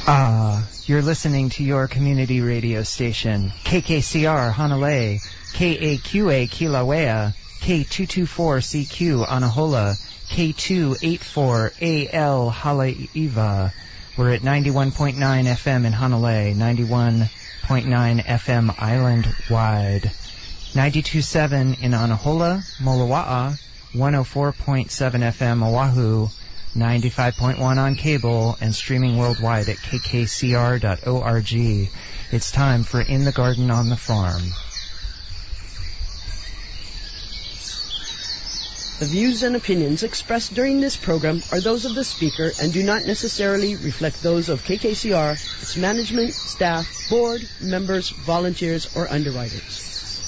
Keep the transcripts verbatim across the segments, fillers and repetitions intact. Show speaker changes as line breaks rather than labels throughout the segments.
Ah, you're listening to your community radio station, K K C R Hanalei, K A Q A Kilauea, K two twenty-four C Q Anahola, K two eighty-four A L Haleiwa. We're at ninety-one point nine F M in Hanalei, ninety-one point nine F M island-wide, ninety-two point seven in Anahola, Moloa'a, one oh four point seven F M Oahu, ninety-five point one on cable, and streaming worldwide at k k c r dot org. It's time for In the Garden on the Farm.
The views and opinions expressed during this program are those of the speaker and do not necessarily reflect those of K K C R, its management, staff, board, members, volunteers, or underwriters.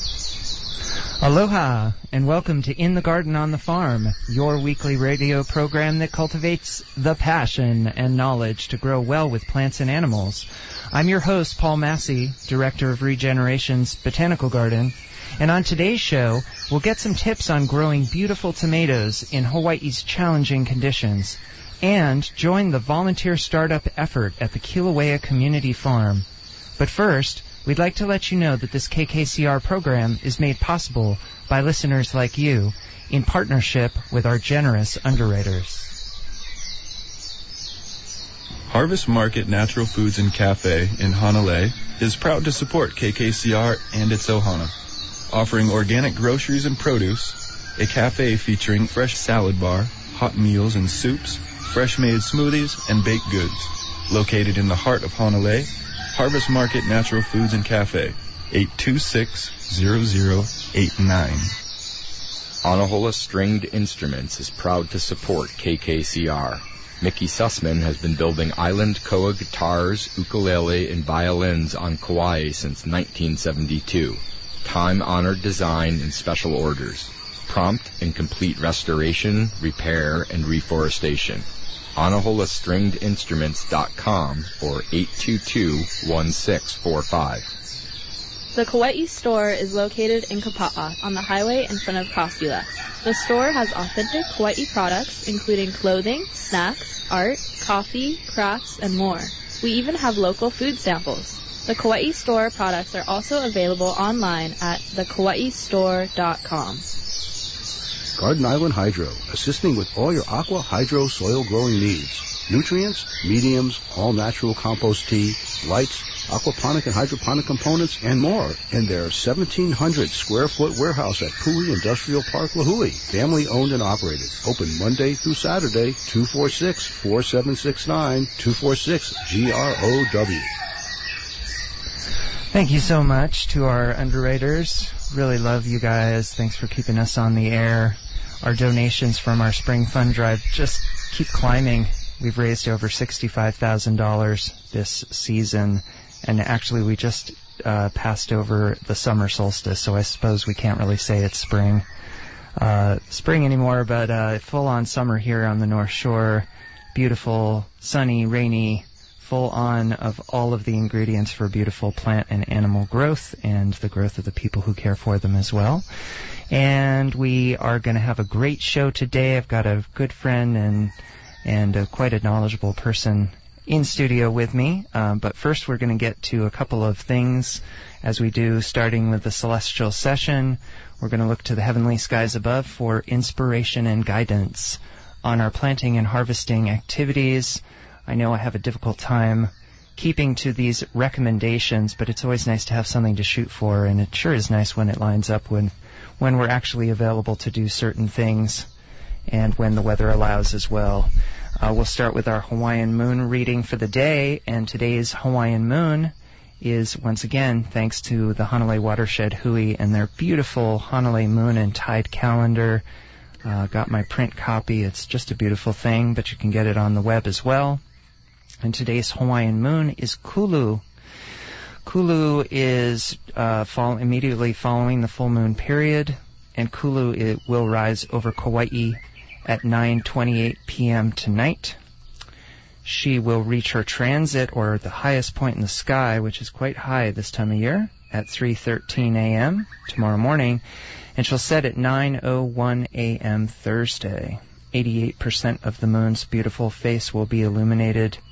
Aloha, and welcome to In the Garden on the Farm, your weekly radio program that cultivates the passion and knowledge to grow well with plants and animals. I'm your host, Paul Massey, Director of Regeneration's Botanical Garden, and on today's show, we'll get some tips on growing beautiful tomatoes in Hawaii's challenging conditions, and join the volunteer startup effort at the Kilauea Community Farm. But first, we'd like to let you know that this K K C R program is made possible by listeners like you in partnership with our generous underwriters.
Harvest Market Natural Foods and Cafe in Hanalei is proud to support K K C R and its ohana, offering organic groceries and produce, a cafe featuring fresh salad bar, hot meals and soups, fresh-made smoothies, and baked goods. Located in the heart of Hanalei, Harvest Market Natural Foods and Cafe, eight two six, zero zero eight nine.
Anahola Stringed Instruments is proud to support K K C R. Mickey Sussman has been building island koa guitars, ukulele, and violins on Kauai since nineteen seventy-two. Time-honored design and special orders. Prompt and complete restoration, repair, and reforestation. Anahola Stringed Instruments dot com or eight two two, one six four five.
The Kauai store is located in Kapa'a on the highway in front of Kosula. The store has authentic Kauai products including clothing, snacks, art, coffee, crafts, and more. We even have local food samples. The Kauai store products are also available online at the kauai store dot com.
Garden Island Hydro, assisting with all your aqua hydro soil growing needs. Nutrients, mediums, all-natural compost tea, lights, aquaponic and hydroponic components, and more in their seventeen hundred square foot warehouse at Pui Industrial Park, Lahui. Family owned and operated. Open Monday through Saturday, two four six, four seven six nine, two four six G R O W.
Thank you so much to our underwriters. Really love you guys. Thanks for keeping us on the air. Our donations from our spring fund drive just keep climbing. We've raised over sixty-five thousand dollars this season, and actually we just uh, passed over the summer solstice, so I suppose we can't really say it's spring uh, spring anymore, but uh, full-on summer here on the North Shore. Beautiful, sunny, rainy, full-on of all of the ingredients for beautiful plant and animal growth and the growth of the people who care for them as well. And we are going to have a great show today. I've got a good friend and and a, quite a knowledgeable person in studio with me. Um, but first we're going to get to a couple of things as we do, starting with the celestial session. We're going to look to the heavenly skies above for inspiration and guidance on our planting and harvesting activities. I know I have a difficult time keeping to these recommendations, but it's always nice to have something to shoot for, and it sure is nice when it lines up when when we're actually available to do certain things and when the weather allows as well. Uh, we'll start with our Hawaiian moon reading for the day, and today's Hawaiian moon is, once again, thanks to the Hanalei Watershed Hui and their beautiful Hanalei moon and tide calendar. Uh, got my print copy. It's just a beautiful thing, but you can get it on the web as well. And today's Hawaiian moon is Kulu. Kulu is uh, fall immediately following the full moon period, and Kulu it will rise over Kauai at nine twenty-eight p.m. tonight. She will reach her transit, or the highest point in the sky, which is quite high this time of year, at three thirteen a.m. tomorrow morning, and she'll set at nine oh one a.m. Thursday. eighty-eight percent of the moon's beautiful face will be illuminated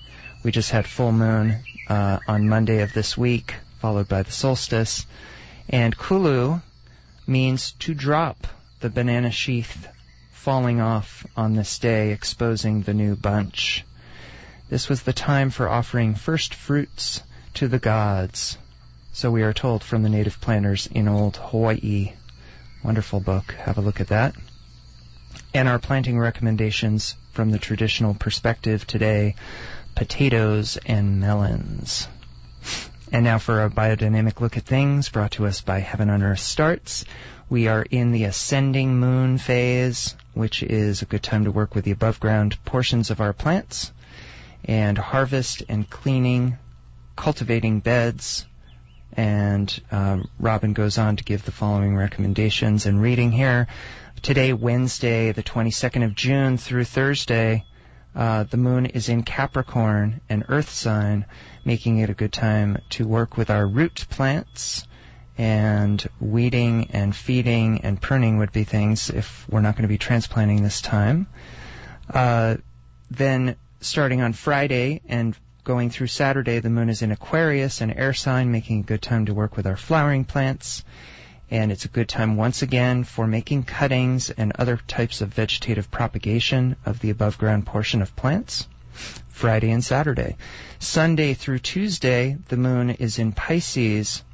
We just had full moon uh, on Monday of this week, followed by the solstice. And Kulu means to drop, the banana sheath falling off on this day, exposing the new bunch. This was the time for offering first fruits to the gods, so we are told from the native planters in old Hawaii. Wonderful book. Have a look at that. And our planting recommendations from the traditional perspective today, potatoes and melons. And now for our biodynamic look at things, brought to us by Heaven on Earth Starts. We are in the ascending moon phase, which is a good time to work with the above ground portions of our plants and harvest and cleaning, cultivating beds. And um, Robin goes on to give the following recommendations and reading here. Today, Wednesday, the twenty-second of June through Thursday, uh, the moon is in Capricorn, an earth sign, making it a good time to work with our root plants, and weeding and feeding and pruning would be things if we're not going to be transplanting this time. Uh, then starting on Friday and going through Saturday, the moon is in Aquarius, an air sign, making a good time to work with our flowering plants. And it's a good time once again for making cuttings and other types of vegetative propagation of the above ground portion of plants. Friday and Saturday. Sunday through Tuesday, the moon is in Pisces,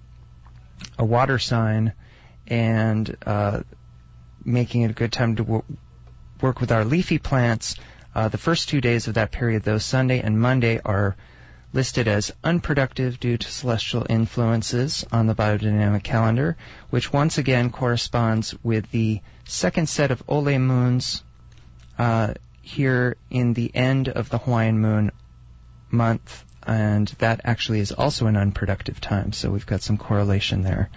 a water sign, and uh, making it a good time to w- work with our leafy plants. Uh, the first two days of that period, though, Sunday and Monday, are listed as unproductive due to celestial influences on the biodynamic calendar, which once again corresponds with the second set of Ole moons uh, here in the end of the Hawaiian moon month, and that actually is also an unproductive time, so we've got some correlation there.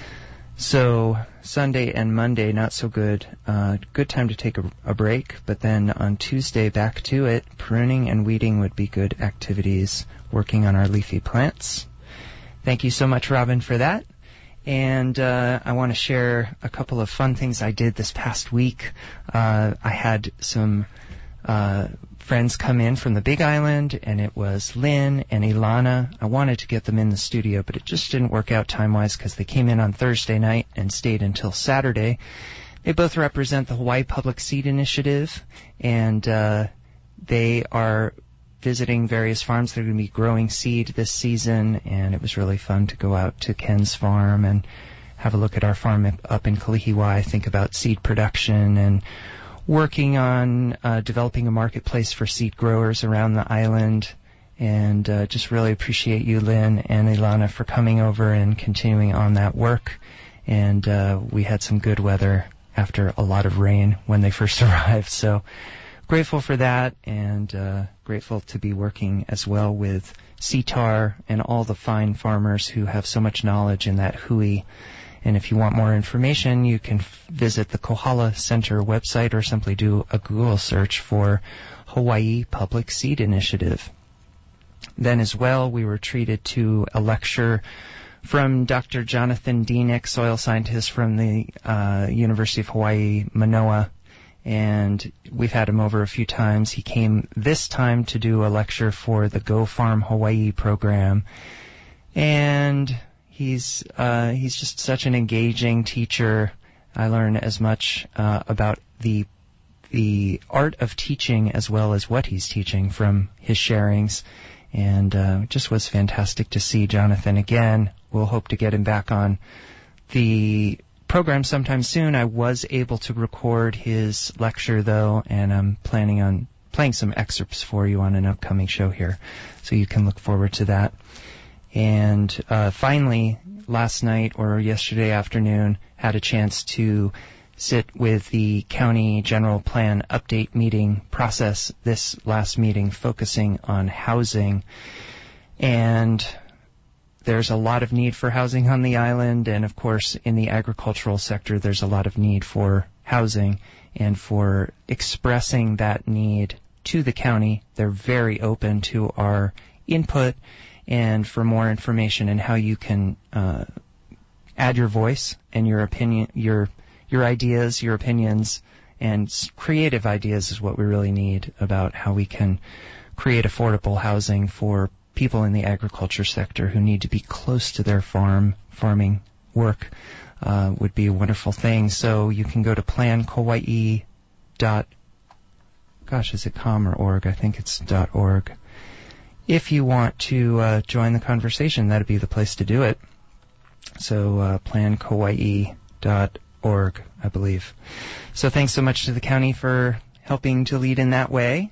So Sunday and Monday, not so good. Uh, good time to take a, a break, but then on Tuesday, back to it. Pruning and weeding would be good activities, working on our leafy plants. Thank you so much, Robin, for that. And uh, I want to share a couple of fun things I did this past week. Uh, I had some uh, friends come in from the Big Island, and it was Lynn and Ilana. I wanted to get them in the studio, but it just didn't work out time-wise because they came in on Thursday night and stayed until Saturday. They both represent the Hawaii Public Seed Initiative, and uh, they are visiting various farms. They're going to be growing seed this season, and it was really fun to go out to Ken's farm and have a look at our farm up in Kalihiwai, think about seed production and working on uh, developing a marketplace for seed growers around the island. And uh, just really appreciate you, Lynn and Ilana, for coming over and continuing on that work. And uh, we had some good weather after a lot of rain when they first arrived. So grateful for that, and uh, grateful to be working as well with C T A R and all the fine farmers who have so much knowledge in that hui. And if you want more information, you can f- visit the Kohala Center website or simply do a Google search for Hawaii Public Seed Initiative. Then as well, we were treated to a lecture from Doctor Jonathan Dienick, soil scientist from the uh, University of Hawaii, Manoa. And we've had him over a few times. He came this time to do a lecture for the Go Farm Hawaii program. And He's uh, he's just such an engaging teacher. I learn as much uh, about the the art of teaching as well as what he's teaching from his sharings, and uh, it just was fantastic to see Jonathan again. We'll hope to get him back on the program sometime soon. I was able to record his lecture though, and I'm planning on playing some excerpts for you on an upcoming show here, so you can look forward to that. And uh, finally, last night or yesterday afternoon, had a chance to sit with the county general plan update meeting process, this last meeting focusing on housing. And there's a lot of need for housing on the island, and of course in the agricultural sector there's a lot of need for housing, and for expressing that need to the county. They're very open to our input, and for more information and how you can uh, add your voice and your opinion, your your ideas, your opinions, and creative ideas is what we really need about how we can create affordable housing for people in the agriculture sector who need to be close to their farm, farming work, uh, would be a wonderful thing. So you can go to plan kauai dot, gosh, is it com or org? I think it's .org. If you want to uh, join the conversation, that'd be the place to do it. So uh, plan kauai dot org, I believe. So thanks so much to the county for helping to lead in that way.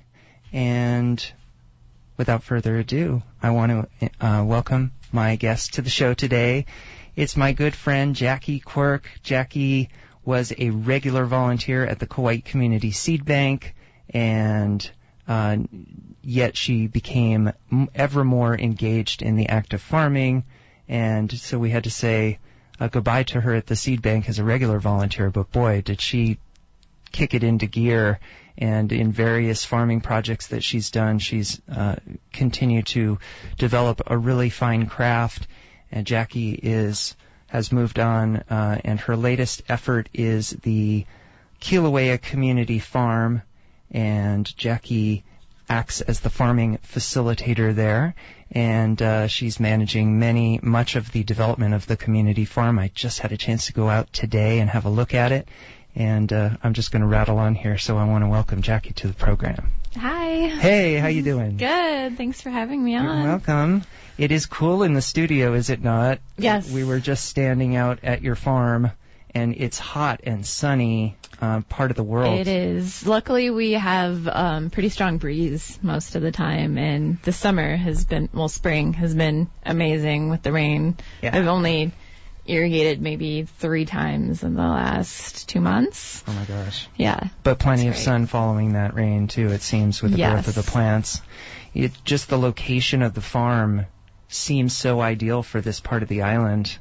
And without further ado, I want to uh, welcome my guest to the show today. It's my good friend Jackie Quirk. Jackie was a regular volunteer at the Kauai Community Seed Bank, and uh, yet she became ever more engaged in the act of farming. And so we had to say uh, goodbye to her at the seed bank as a regular volunteer, but boy, did she kick it into gear. And in various farming projects that she's done, she's uh, continued to develop a really fine craft. And Jackie is has moved on, uh, and her latest effort is the Kilauea Community Farm. And Jackie acts as the farming facilitator there, and uh, she's managing many, much of the development of the community farm. I just had a chance to go out today and have a look at it, and uh, I'm just going to rattle on here, so I want to welcome Jackie to the program.
Hi.
Hey, how you doing?
Good. Thanks for having me on.
You're welcome. It is cool in the studio, is it not?
Yes.
We were just standing out at your farm, and it's hot and sunny. Uh, part of the world.
It is. Luckily, we have um, pretty strong breeze most of the time, and the summer has been, well, spring has been amazing with the rain.
Yeah.
I've only irrigated maybe three times in the last two months.
Oh my gosh.
Yeah.
But plenty of
great.
sun following that rain too, it seems, with the
Yes.
growth of the plants. It, just the location of the farm seems so ideal for this part of the island.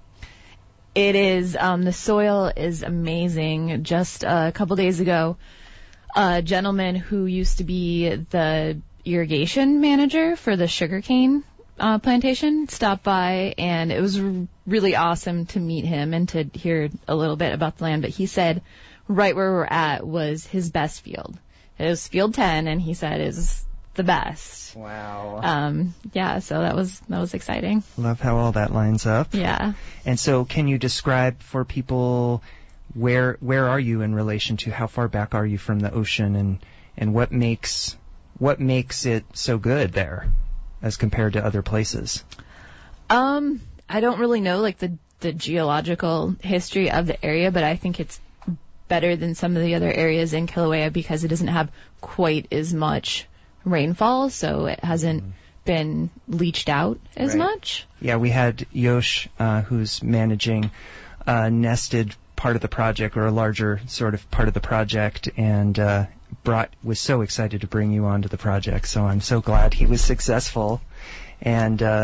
It is. Um, the soil is amazing. Just a couple days ago, a gentleman who used to be the irrigation manager for the sugarcane uh, plantation stopped by, and it was r- really awesome to meet him and to hear a little bit about the land. But he said right where we're at was his best field. It was field ten, and he said is the best.
Wow.
Um, yeah, so that was that was exciting.
Love how all that lines up.
Yeah.
And so can you describe for people where where are you in relation to how far back are you from the ocean, and, and what makes what makes it so good there as compared to other places?
Um, I don't really know like the the geological history of the area, but I think it's better than some of the other areas in Kilauea because it doesn't have quite as much rainfall, so it hasn't mm. been leached out as
right.
much.
Yeah, we had Yosh, uh, who's managing a nested part of the project, or a larger sort of part of the project, and uh, brought was so excited to bring you onto the project. So I'm so glad he was successful. And uh,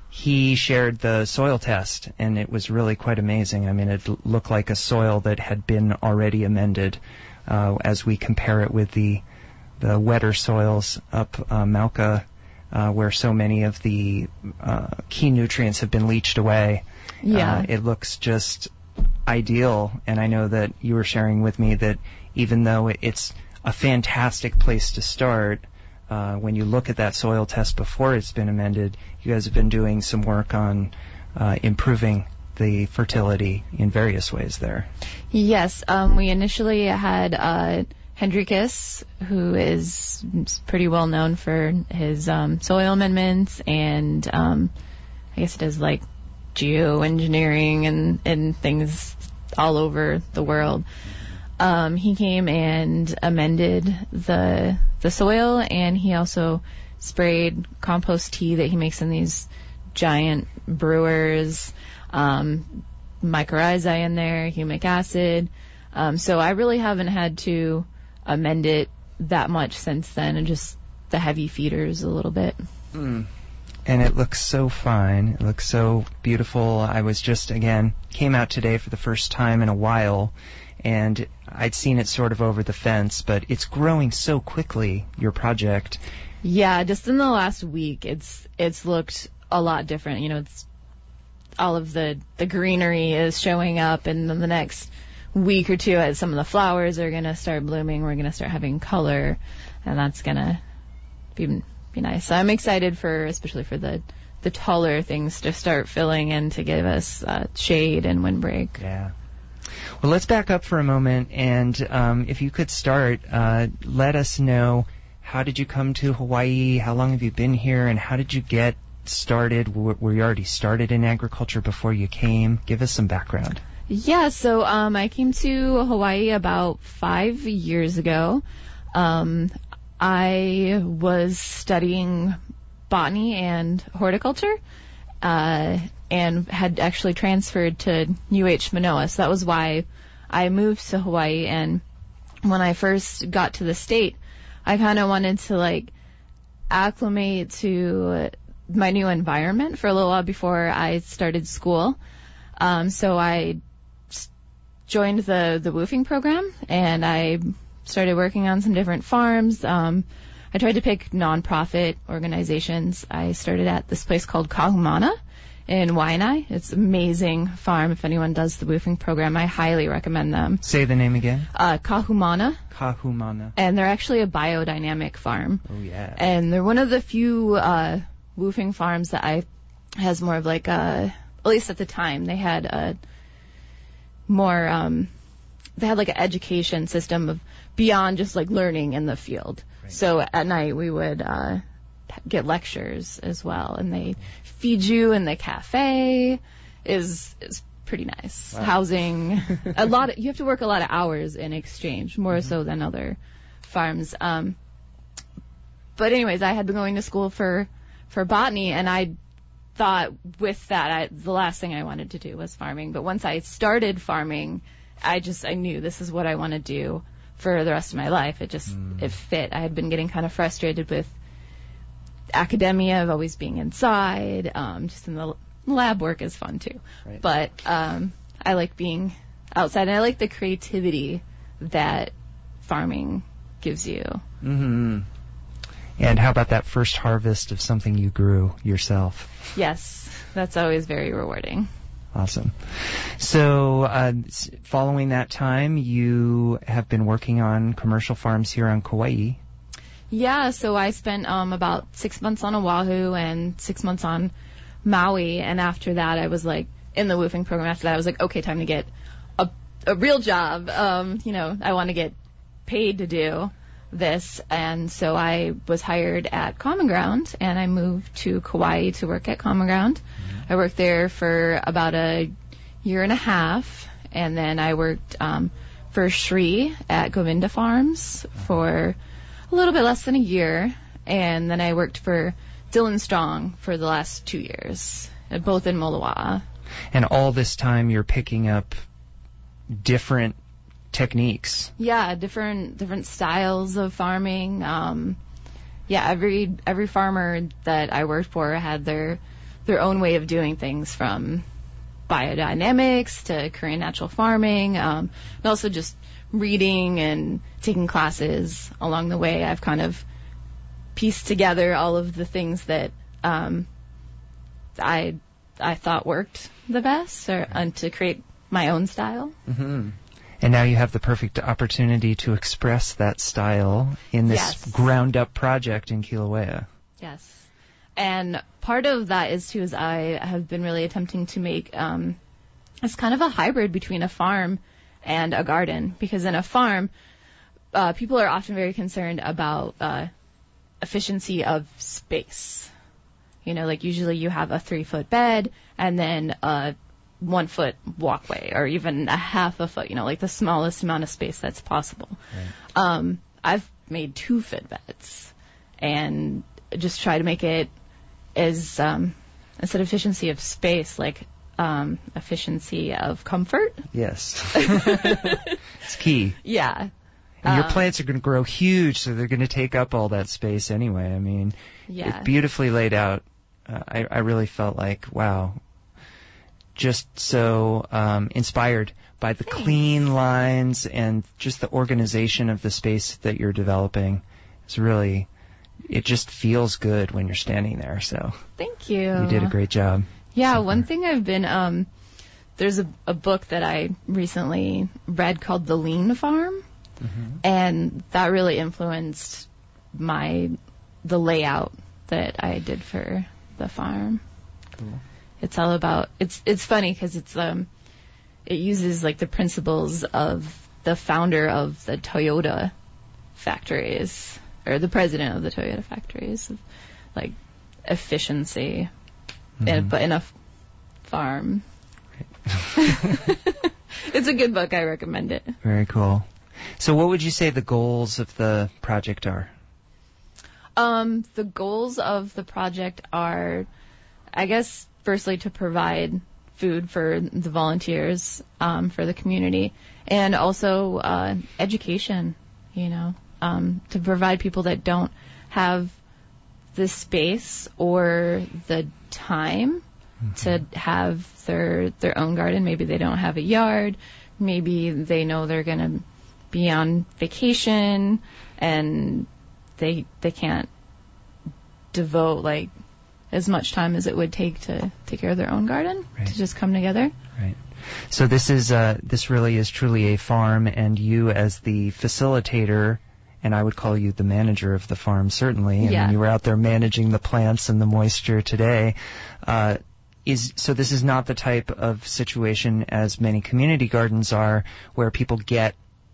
he shared the soil test, and it was really quite amazing. I mean, it l- looked like a soil that had been already amended uh, as we compare it with the the wetter soils up uh, Malka, uh, where so many of the uh, key nutrients have been leached away.
Yeah.
Uh, it looks just ideal, and I know that you were sharing with me that even though it's a fantastic place to start, uh, when you look at that soil test before it's been amended, you guys have been doing some work on uh, improving the fertility in various ways there.
Yes, um, we initially had uh, Hendrikus, who is pretty well known for his um, soil amendments, and um, I guess it does like geoengineering and, and things all over the world. Um, he came and amended the the soil, and he also sprayed compost tea that he makes in these giant brewers, um, mycorrhizae in there, humic acid. Um, so I really haven't had to amend it that much since then, and just the heavy feeders a little bit.
Mm. And it looks so fine. It looks so beautiful. I was just, again, came out today for the first time in a while, and I'd seen it sort of over the fence, but it's growing so quickly, your project.
Yeah, just in the last week, it's it's looked a lot different. You know, it's all of the, the greenery is showing up, and then the next week or two, as some of the flowers are going to start blooming, we're going to start having color, and that's going to be be nice. So I'm excited for, especially for the the taller things to start filling in to give us uh, shade and windbreak.
Yeah. Well, let's back up for a moment, and um, if you could start, uh, let us know, how did you come to Hawaii? How long have you been here? And how did you get started? Were you already started in agriculture before you came? Give us some background.
Yeah, so um, I came to Hawaii about five years ago. Um, I was studying botany and horticulture, uh, and had actually transferred to U H Manoa. So that was why I moved to Hawaii. And when I first got to the state, I kind of wanted to like acclimate to my new environment for a little while before I started school. Um, so I joined the, the woofing program, and I started working on some different farms. Um, I tried to pick nonprofit organizations. I started at this place called Kahumana in Waianae. It's an amazing farm. If anyone does the woofing program, I highly recommend them.
Say the name again.
Uh, Kahumana.
Kahumana.
And they're actually a biodynamic farm.
Oh, yeah.
And they're one of the few uh, woofing farms that I has more of like a, at least at the time, they had a more, um, they had like an education system of beyond just like learning in the field. Right. So at night we would uh, get lectures as well, and they feed you in the cafe. is is pretty nice. Wow. Housing, a lot of, you have to work a lot of hours in exchange, more mm-hmm. so than other farms. Um, but anyways, I had been going to school for for botany, and I thought with that, I, the last thing I wanted to do was farming. But once I started farming, I just I knew this is what I want to do for the rest of my life. It just mm. it fit. I had been getting kind of frustrated with academia, of always being inside. Um, just in the lab work is fun too, right. But um, I like being outside, and I like the creativity that farming gives you.
Mm-hmm. And how about that first harvest of something you grew yourself?
Yes, that's always very rewarding.
Awesome. So, uh, following that time, you have been working on commercial farms here on Kauai.
Yeah, so I spent um, about six months on Oahu and six months on Maui, and after that, I was like in the woofing program. After that, I was like, okay, time to get a, a real job. Um, you know, I want to get paid to do this, and so I was hired at Common Ground, and I moved to Kauai to work at Common Ground. Mm-hmm. I worked there for about a year and a half, and then I worked um, for Shri at Govinda Farms for a little bit less than a year, and then I worked for Dylan Strong for the last two years, both in Moloa'a.
And all this time you're picking up different techniques.
Yeah, different different styles of farming. Um, yeah, every every farmer that I worked for had their their own way of doing things, from biodynamics to Korean natural farming, um, and also just reading and taking classes along the way. I've kind of pieced together all of the things that um, I I thought worked the best, or and to create my own style.
Mm-hmm. And now you have the perfect opportunity to express that style in this
yes.
ground-up project in Kilauea.
Yes. And part of that is, too, is I have been really attempting to make um, it's kind of a hybrid between a farm and a garden. Because in a farm, uh, people are often very concerned about uh, efficiency of space. You know, like usually you have a three-foot bed and then a one foot walkway, or even a half a foot, you know, like the smallest amount of space that's possible. Right. Um, I've made two foot beds and just try to make it as, um, instead of efficiency of space, like, um, efficiency of comfort.
Yes. It's key.
Yeah.
And your
um,
plants are going to grow huge, so they're going to take up all that space anyway. I mean,
yeah.
It's beautifully laid out. Uh, I, I really felt like, wow, just so um, inspired by the
Thanks.
clean lines and just the organization of the space that you're developing. It's really, it just feels good when you're standing there. So
thank you.
You did a great job.
Yeah,
so
one thing I've been, um, there's a, a book that I recently read called The Lean Farm, mm-hmm. and that really influenced my, the layout that I did for the farm.
Cool.
It's all about, it's it's funny because it's um it uses like the principles of the founder of the Toyota factories, or the president of the Toyota factories, like efficiency,
Mm-hmm.
in, but in a f- farm. It's a good book. I recommend it.
Very cool. So what would you say the goals of the project are?
Um, the goals of the project are, I guess, firstly to provide food for the volunteers, um, for the community, and also uh, education, you know, um, to provide people that don't have the space or the time mm-hmm. to have their their own garden. Maybe they don't have a yard. Maybe they know they're going to be on vacation and they they can't devote like as much time as it would take to take care of their own garden, right. to just come together.
Right. So this is uh, this really is truly a farm, and you as the facilitator, and I would call you the manager of the farm, certainly. I
yeah.
mean, you were out there managing the plants and the moisture today. Uh, is so this is not the type of situation as many community gardens are, where people get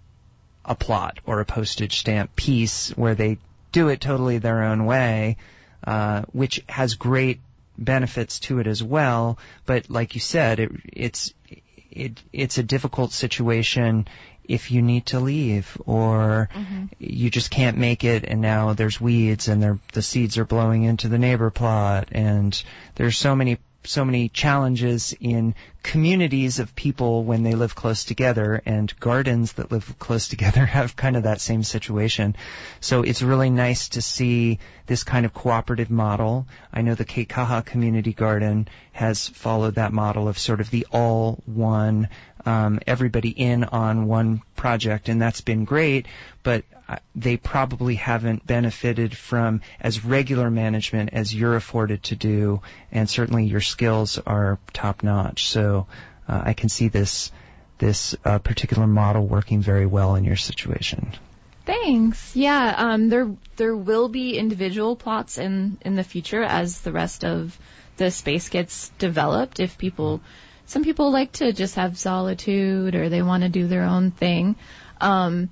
a plot or a postage stamp piece where they do it totally their own way, uh, which has great benefits to it as well. But like you said, it, it's it, it's a difficult situation if you need to leave, or mm-hmm. you just can't make it, and now there's weeds, and the seeds are blowing into the neighbor plot, and there's so many so many challenges in communities of people when they live close together, and gardens that live close together have kind of that same situation. So it's really nice to see this kind of cooperative model. I know the Keikaha Community Garden has followed that model of sort of the all one, um, everybody in on one project, and that's been great, but they probably haven't benefited from as regular management as you're afforded to do, and certainly your skills are top-notch. So uh, I can see this this uh, particular model working very well in your situation.
Thanks. Yeah, um, there there will be individual plots in, in the future as the rest of the space gets developed. If people, some people like to just have solitude, or they want to do their own thing. Um,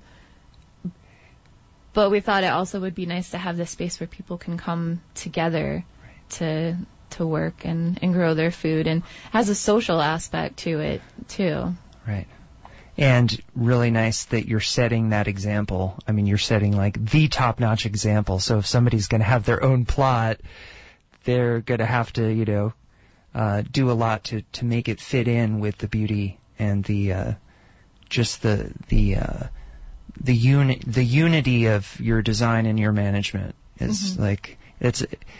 But we thought it also would be nice to have this space where people can come together right. to to work and, and grow their food, and has a social aspect to it too.
Right. And really nice that you're setting that example. I mean, you're setting like the top-notch example. So if somebody's going to have their own plot, they're going to have to, you know, uh, do a lot to, to make it fit in with the beauty and the uh, just the the. Uh, The uni- the unity of your design and your management is mm-hmm. like, it's,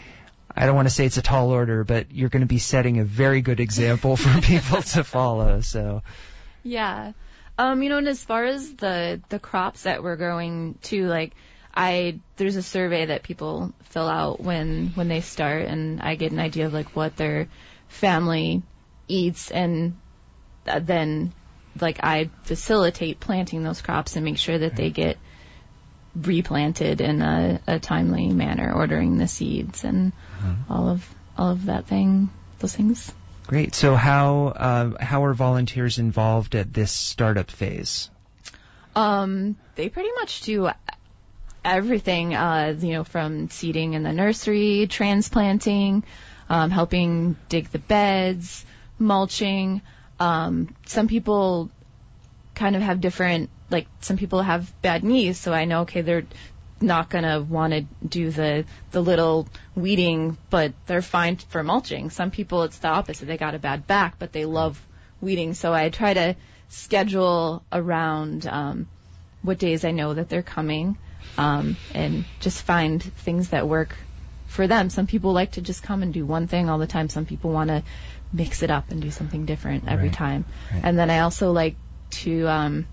I don't want to say it's a tall order, but you're going to be setting a very good example for people to follow. So,
yeah, um, you know, and as far as the the crops that we're growing too, like, I there's a survey that people fill out when when they start, and I get an idea of like what their family eats, and then. Like, I facilitate planting those crops and make sure that they get replanted in a, a timely manner, ordering the seeds and mm-hmm. all of all of that thing, those things.
Great. So how uh, how are volunteers involved at this startup phase?
Um, they pretty much do everything. Uh, you know, from seeding in the nursery, transplanting, um, helping dig the beds, mulching. Um, some people kind of have different, like, some people have bad knees, so I know, okay, they're not going to want to do the, the little weeding, but they're fine for mulching. Some people, it's the opposite. They got a bad back, but they love weeding, so I try to schedule around um, what days I know that they're coming, um, and just find things that work for them. Some people like to just come and do one thing all the time. Some people want to mix it up and do something different every
right.
time.
Right.
And then I also like to um,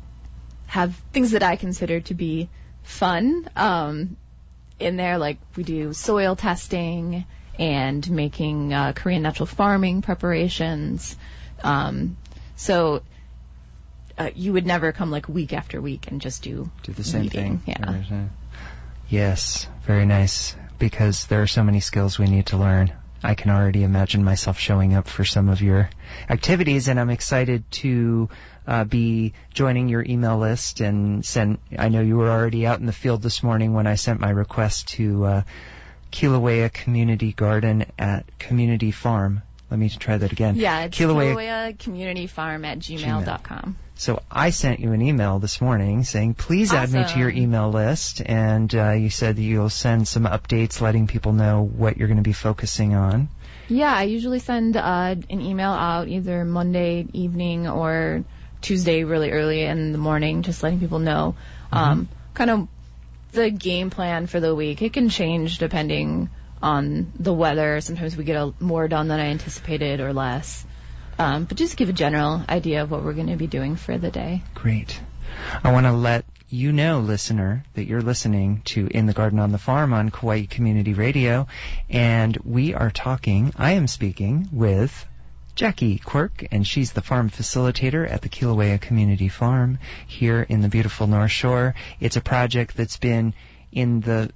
have things that I consider to be fun um, in there. Like, we do soil testing and making uh, Korean natural farming preparations. Um, so uh, you would never come like week after week and just do
do the same
weeding.
thing.
Yeah.
Yes, very nice. because there are so many skills we need to learn. I can already imagine myself showing up for some of your activities, and I'm excited to uh, be joining your email list and send. I know you were already out in the field this morning when I sent my request to uh, Kilauea Community Garden at Community Farm. Let me try that again.
Yeah, it's
Kilauea,
Kilauea Community Farm at gmail dot com.
So I sent you an email this morning saying, please add
Awesome.
me to your email list. And uh, you said that you'll send some updates letting people know what you're going to be focusing on.
Yeah, I usually send uh, an email out either Monday evening or Tuesday really early in the morning, just letting people know um, mm-hmm. kind of the game plan for the week. It can change depending on the weather. Sometimes we get a, more done than I anticipated or less. Um, but just give a general idea of what we're going to be doing for the day.
Great. I want to let you know, listener, that you're listening to In the Garden on the Farm on Kauai Community Radio, and we are talking, I am speaking with Jackie Quirk, and she's the farm facilitator at the Kilauea Community Farm here in the beautiful North Shore. It's a project that's been in the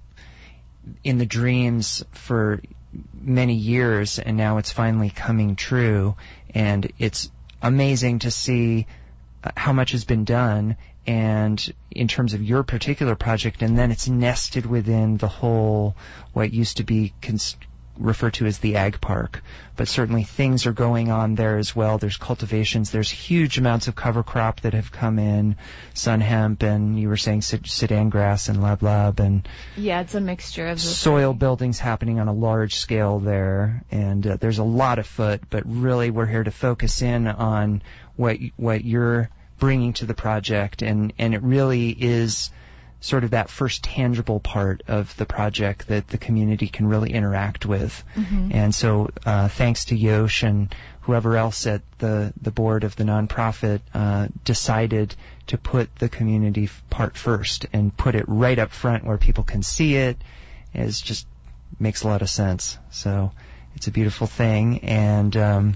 in the dreams for many years, and now it's finally coming true, and it's amazing to see how much has been done, and in terms of your particular project, and then it's nested within the whole, what used to be cons- referred to as the ag park. But certainly things are going on there as well. There's cultivations. There's huge amounts of cover crop that have come in, sun hemp, and you were saying Sudan grass and lablab, and
yeah, it's a mixture of the
soil buildings happening on a large scale there. And uh, there's a lot afoot, but really we're here to focus in on what what you're bringing to the project, and and it really is sort of that first tangible part of the project that the community can really interact with. Mm-hmm. And so uh, thanks to Yosh and whoever else at the, the board of the nonprofit uh, decided to put the community part first and put it right up front where people can see it. It just makes a lot of sense. So it's a beautiful thing. And um,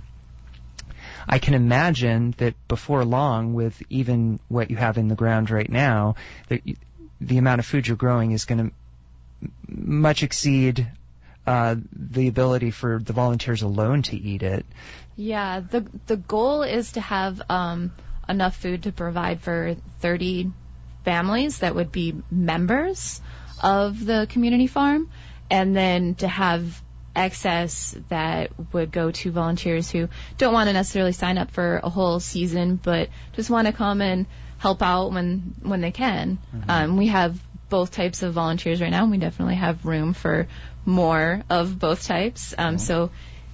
I can imagine that before long, with even what you have in the ground right now, that you, the amount of food you're growing is going to much exceed uh, the ability for the volunteers alone to eat it.
Yeah, the the goal is to have um, enough food to provide for thirty families that would be members of the community farm, and then to have excess that would go to volunteers who don't want to necessarily sign up for a whole season, but just want to come and help out when when they can. Mm-hmm. Um, we have both types of volunteers right now, and we definitely have room for more of both types. Um, mm-hmm. So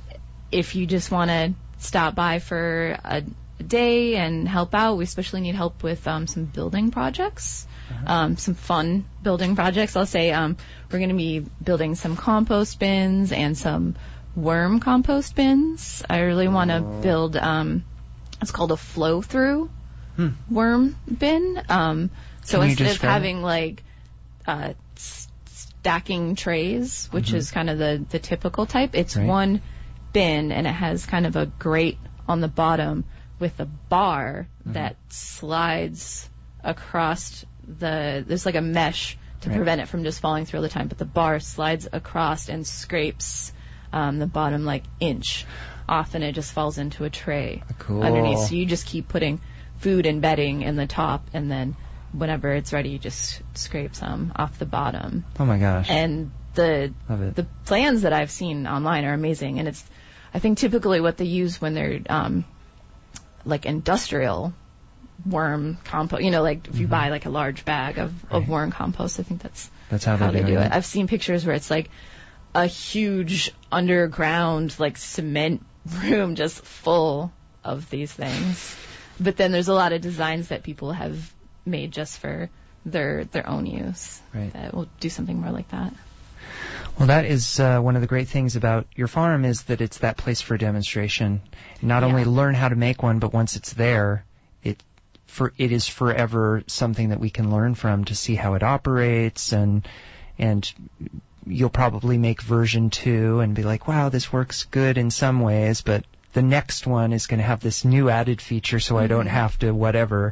if you just want to stop by for a, a day and help out, we especially need help with um, some building projects, mm-hmm. um, some fun building projects. I'll say um, we're going to be building some compost bins and some worm compost bins. I really want to build, um, it's called a flow-through Hmm. worm bin. Um, so
Can
instead of having it? like uh, s- stacking trays, which mm-hmm. is kind of the, the typical type, it's right. one bin, and it has kind of a grate on the bottom with a bar mm-hmm. that slides across the, there's like a mesh to right. prevent it from just falling through all the time, but the bar slides across and scrapes um, the bottom like inch off, and it just falls into a tray
cool.
underneath. So you just keep putting food and bedding in the top, and then whenever it's ready, you just scrape some off the bottom.
Oh my gosh.
And the the plans that I've seen online are amazing, and it's, I think, typically what they use when they're um, like industrial worm compost, you know, like if you mm-hmm. buy like a large bag of, right. of worm compost, I think that's,
that's how,
how they do it.
it.
I've seen pictures where it's like a huge underground like cement room just full of these things. But then there's a lot of designs that people have made just for their their own use.
Right.
That will do something more like that.
Well, that is uh, one of the great things about your farm, is that it's that place for demonstration. Not yeah. only learn how to make one, but once it's there, it for it is forever something that we can learn from to see how it operates, and and you'll probably make version two and be like, wow, this works good in some ways, but the next one is going to have this new added feature, so mm-hmm. I don't have to whatever.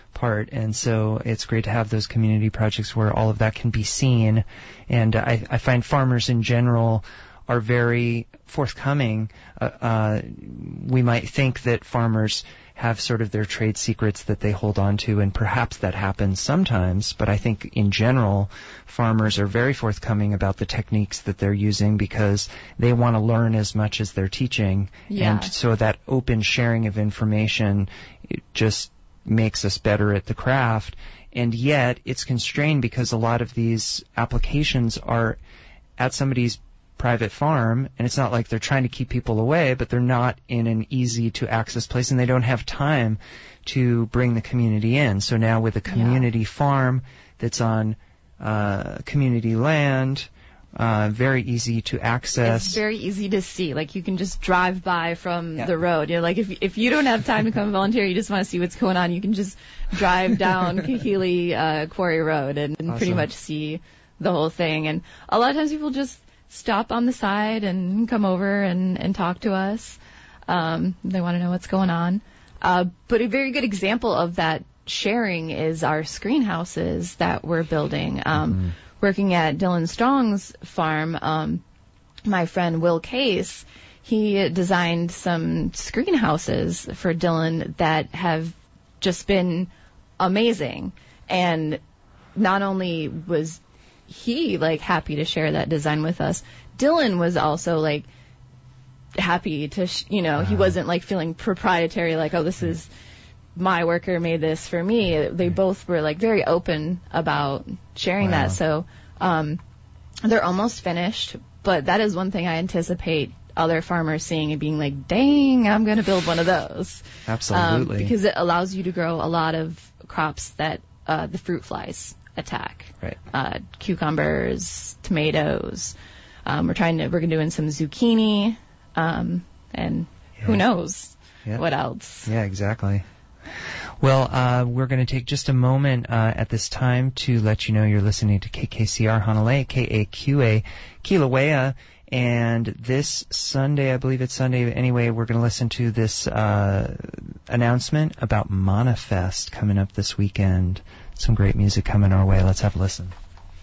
part. And so it's great to have those community projects where all of that can be seen. And I, I find farmers in general are very forthcoming. Uh, uh, we might think that farmers have sort of their trade secrets that they hold on to, and perhaps that happens sometimes, but I think in general farmers are very forthcoming about the techniques that they're using because they want to learn as much as they're teaching.
Yeah.
And so that open sharing of information, it just makes us better at the craft. And yet it's constrained because a lot of these applications are at somebody's private farm, and it's not like they're trying to keep people away, but they're not in an easy to access place, and they don't have time to bring the community in. So now with a community yeah. farm that's on uh, community land, uh, very easy to access.
It's very easy to see. Like you can just drive by from
yeah.
the road. You know, like if if you don't have time to come volunteer, you just want to see what's going on, you can just drive down Kahili uh, Quarry Road and, and awesome. pretty much see the whole thing. And a lot of times people just stop on the side and come over and, and talk to us. Um, they want to know what's going on. Uh, but a very good example of that sharing is our screen houses that we're building. Um, mm-hmm. Working at Dylan Strong's farm, um, my friend Will Case, he designed some screen houses for Dylan that have just been amazing. And not only was he like happy to share that design with us, Dylan was also like happy to, sh- you know, wow. he wasn't like feeling proprietary, like, oh, this is my worker made this for me. They both were like very open about sharing wow. that. So, um, they're almost finished, but that is one thing I anticipate other farmers seeing and being like, dang, I'm going to build one of those.
Absolutely.
Um, because it allows you to grow a lot of crops that, uh, the fruit flies attack.
Right.
Uh, cucumbers, tomatoes. Um, we're trying to, we're doing some zucchini, um, and yeah. who knows
yeah.
what else.
Yeah, exactly. Well, uh, we're going to take just a moment uh, at this time to let you know you're listening to K K C R Hanalei, K A Q A, Kilauea. And this Sunday, I believe it's Sunday anyway, we're going to listen to this uh, announcement about Monofest coming up this weekend. Some great music coming our way. Let's have a listen.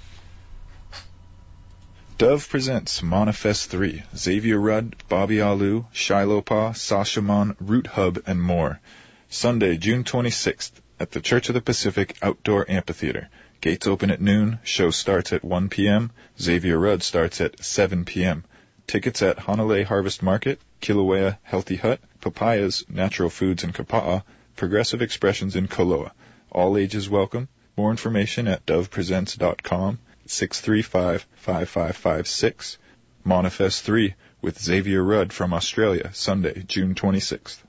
Dove presents Monofest three, Xavier Rudd, Bobby Alou, Shiloh Pa, Sasha Mon, Root Hub, and more. Sunday, June twenty-sixth, at the Church of the Pacific Outdoor Amphitheater. Gates open at noon, show starts at one p.m., Xavier Rudd starts at seven p.m. Tickets at Hanalei Harvest Market, Kilauea Healthy Hut, Papayas, Natural Foods in Kapa'a, Progressive Expressions in Koloa. All ages welcome. More information at dove presents dot com, six three five, five five five six. Monofest three with Xavier Rudd from Australia, Sunday, June twenty-sixth.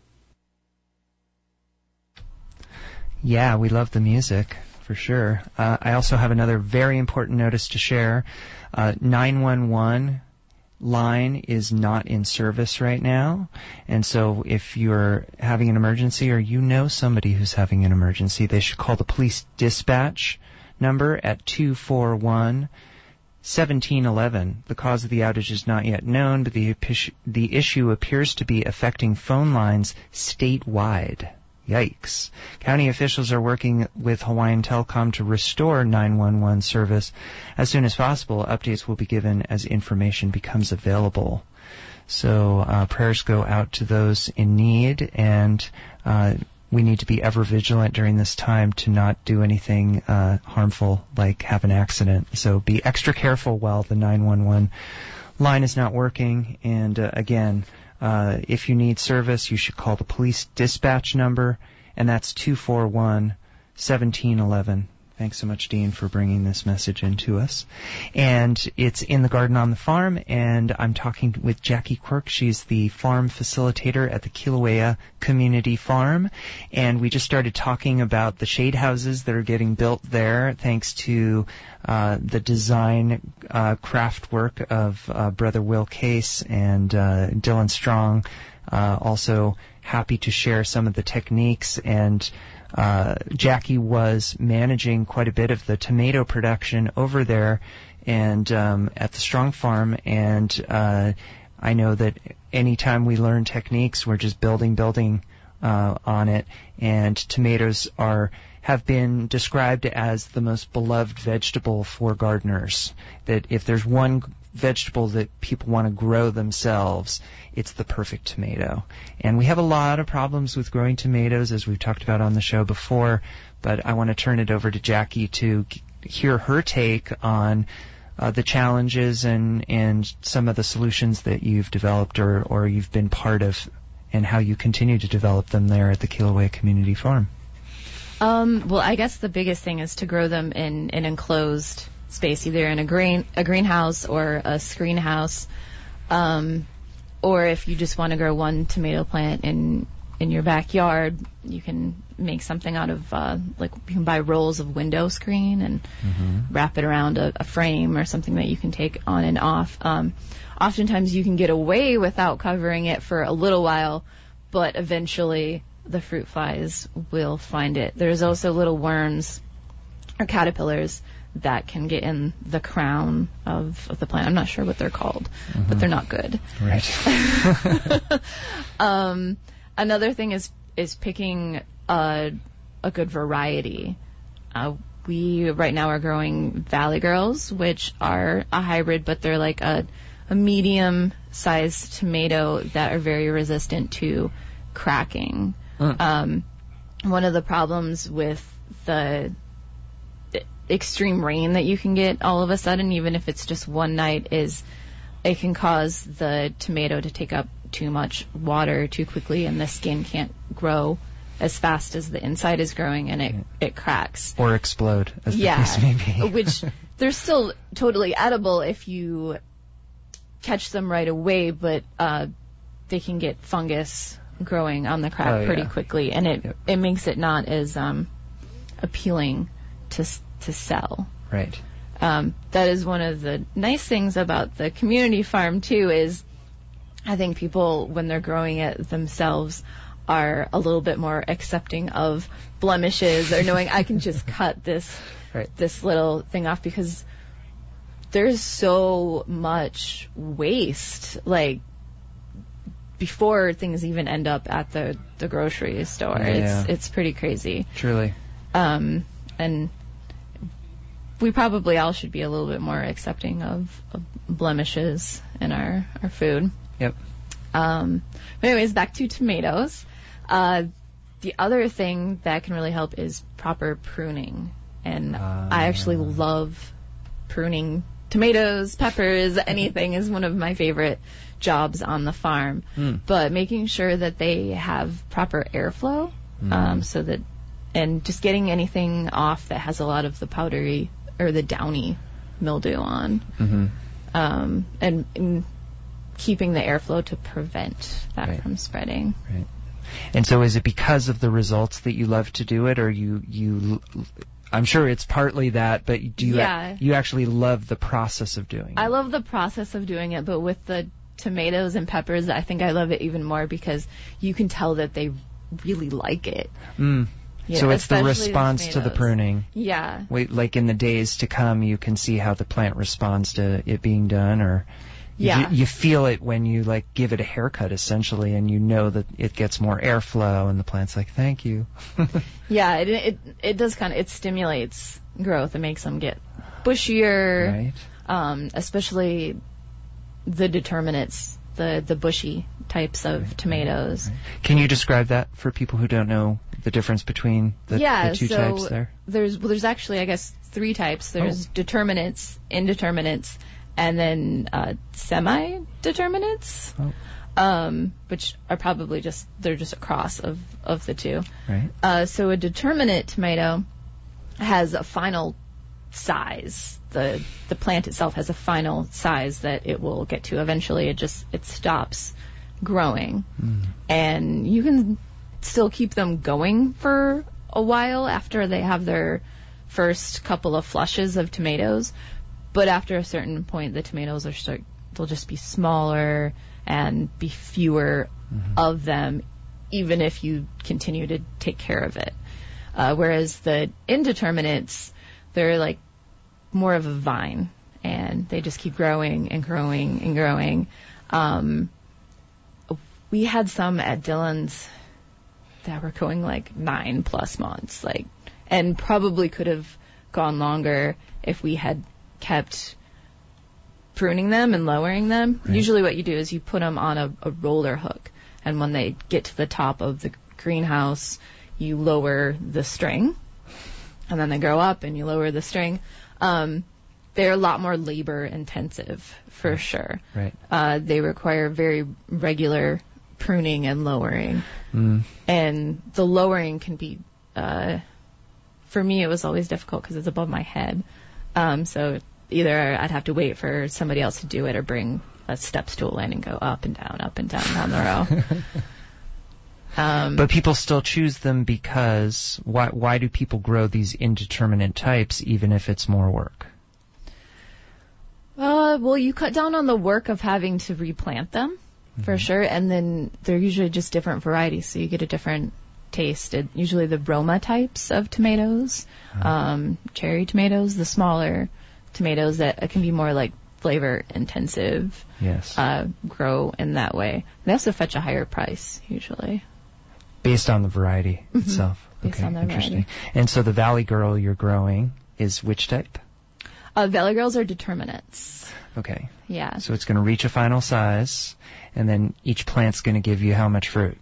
Yeah, we love the music, for sure. Uh, I also have another very important notice to share. Uh, nine one one line is not in service right now, and so if you're having an emergency or you know somebody who's having an emergency, they should call the police dispatch number at two four one, one seven one one. The cause of the outage is not yet known, but the, the issue appears to be affecting phone lines statewide. Yikes. County officials are working with Hawaiian Telecom to restore nine one one service as soon as possible. Updates will be given as information becomes available. So uh, prayers go out to those in need, and uh, we need to be ever vigilant during this time to not do anything uh, harmful like have an accident. So be extra careful while the nine one one line is not working. And uh, again, Uh, if you need service, you should call the police dispatch number, and that's two four one, one seven one one. Thanks so much, Dean, for bringing this message in to us. And it's in the Garden on the Farm, and I'm talking with Jackie Quirk. She's the farm facilitator at the Kilauea Community Farm, and we just started talking about the shade houses that are getting built there thanks to uh, the design uh, craft work of uh, Brother Will Case and uh, Dylan Strong. Uh, also happy to share some of the techniques, and Uh, Jackie was managing quite a bit of the tomato production over there and um, at the Strong Farm, and uh, I know that anytime we learn techniques, we're just building, building uh, on it, and tomatoes are have been described as the most beloved vegetable for gardeners. That if there's one vegetable that people want to grow themselves, it's the perfect tomato. And we have a lot of problems with growing tomatoes, as we've talked about on the show before, but I want to turn it over to Jackie to hear her take on uh, the challenges and, and some of the solutions that you've developed or, or you've been part of, and how you continue to develop them there at the Kilauea Community Farm.
Um, well, I guess the biggest thing is to grow them in an enclosed space, either in a green a greenhouse or a screen house, um, or if you just want to grow one tomato plant in in your backyard, you can make something out of uh, like you can buy rolls of window screen and mm-hmm. wrap it around a, a frame or something that you can take on and off. Um, oftentimes you can get away without covering it for a little while, but eventually the fruit flies will find it. There's also little worms or caterpillars that can get in the crown of, of the plant. I'm not sure what they're called, mm-hmm. but they're not good.
Right.
um, another thing is is picking a, a good variety. Uh, we right now are growing Valley Girls, which are a hybrid, but they're like a, a medium-sized tomato that are very resistant to cracking. Mm. Um, one of the problems with the extreme rain that you can get all of a sudden, even if it's just one night, is it can cause the tomato to take up too much water too quickly, and the skin can't grow as fast as the inside is growing, and it, it cracks.
Or explode, as
yeah,
the case may be.
Which they're still totally edible if you catch them right away, but uh, they can get fungus growing on the crack
oh,
pretty
yeah.
quickly, and it,
yep.
it makes it not as um, appealing to to sell.
Right.
Um, that is one of the nice things about the community farm, too, is I think people, when they're growing it themselves, are a little bit more accepting of blemishes or knowing I can just cut this
right.
this little thing off, because there's so much waste, like, before things even end up at the, the grocery store.
Yeah.
It's it's pretty crazy.
Truly.
Um, and we probably all should be a little bit more accepting of, of blemishes in our, our food.
Yep.
Um, but anyways, back to tomatoes. Uh, the other thing that can really help is proper pruning. And uh, I actually love pruning tomatoes, peppers, anything is one of my favorite jobs on the farm. Mm. But making sure that they have proper airflow, mm. um, so that, and just getting anything off that has a lot of the powdery or the downy mildew on, mm-hmm. um, and, and keeping the airflow to prevent that right. from spreading.
Right. And so is it because of the results that you love to do it, or you, you I'm sure it's partly that, but do you,
yeah.
you actually love the process of doing it?
I love the process of doing it, but with the tomatoes and peppers, I think I love it even more because you can tell that they really like it.
Mm.
You
so
know,
it's the response
the
to the pruning.
Yeah.
Wait, like in the days to come, you can see how the plant responds to it being done, or
yeah.
you, you feel it when you like give it a haircut, essentially, and you know that it gets more airflow, and the plant's like, "Thank you."
yeah, it, it it does kind of it stimulates growth. It makes them get bushier,
right?
Um, especially the determinates, the the bushy types of
right,
tomatoes.
Right. Can you describe that for people who don't know the difference between the,
yeah,
the two
so
types there?
There's well, there's actually I guess three types. There's
oh.
determinates, indeterminates, and then uh, semi-determinates,
oh.
um, which are probably just they're just a cross of of the two.
Right.
Uh, so a determinate tomato has a final size. The the plant itself has a final size that it will get to. Eventually, it just it stops growing, mm. and you can still keep them going for a while after they have their first couple of flushes of tomatoes. But after a certain point, the tomatoes are start they'll just be smaller and be fewer mm-hmm. of them, even if you continue to take care of it. Uh, whereas the indeterminates, they're like more of a vine, and they just keep growing and growing and growing. Um, we had some at Dylan's that were going like nine plus months, like, and probably could have gone longer if we had kept pruning them and lowering them. Right. Usually what you do is you put them on a, a roller hook, and when they get to the top of the greenhouse, you lower the string, and then they grow up and you lower the string. Um, they're a lot more labor intensive, for right. sure.
Right.
Uh, they require very regular pruning and lowering. Mm. And the lowering can be, uh, for me, it was always difficult because it's above my head. Um, so either I'd have to wait for somebody else to do it or bring a step stool in and go up and down, up and down, down the row. Um,
but people still choose them because why, why do people grow these indeterminate types even if it's more work?
Uh, well, you cut down on the work of having to replant them, mm-hmm. for sure, and then they're usually just different varieties, so you get a different taste. It, usually the Roma types of tomatoes, mm-hmm. um, cherry tomatoes, the smaller tomatoes that uh, can be more like flavor intensive,
yes,
uh, grow in that way. They also fetch a higher price, usually.
Based on the variety
mm-hmm.
itself.
Based
okay,
on the
interesting.
variety.
And so the Valley Girl you're growing is which type?
Uh, Valley Girls are determinants.
Okay.
Yeah.
So it's going to reach a final size, and then each plant's going to give you how much fruit?